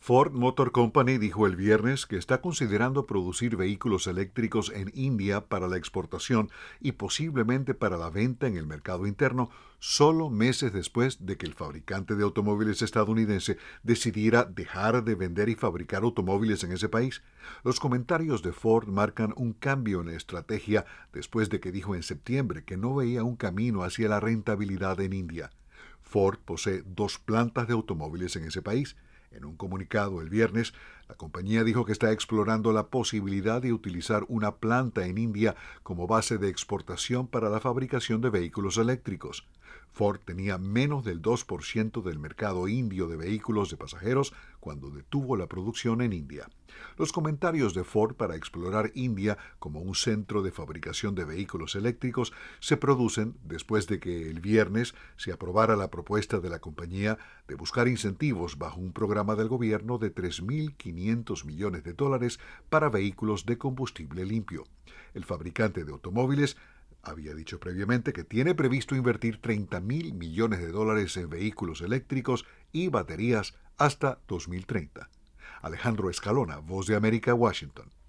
Ford Motor Company dijo el viernes que está considerando producir vehículos eléctricos en India para la exportación y posiblemente para la venta en el mercado interno solo meses después de que el fabricante de automóviles estadounidense decidiera dejar de vender y fabricar automóviles en ese país. Los comentarios de Ford marcan un cambio en la estrategia después de que dijo en septiembre que no veía un camino hacia la rentabilidad en India. Ford posee 2 plantas de automóviles en ese país. En un comunicado el viernes, la compañía dijo que está explorando la posibilidad de utilizar una planta en India como base de exportación para la fabricación de vehículos eléctricos. Ford tenía menos del 2% del mercado indio de vehículos de pasajeros cuando detuvo la producción en India. Los comentarios de Ford para explorar India como un centro de fabricación de vehículos eléctricos se producen después de que el viernes se aprobara la propuesta de la compañía de buscar incentivos bajo un programa del gobierno de $3.500 millones para vehículos de combustible limpio. El fabricante de automóviles había dicho previamente que tiene previsto invertir $30.000 millones en vehículos eléctricos y baterías hasta 2030. Alejandro Escalona, Voz de América, Washington.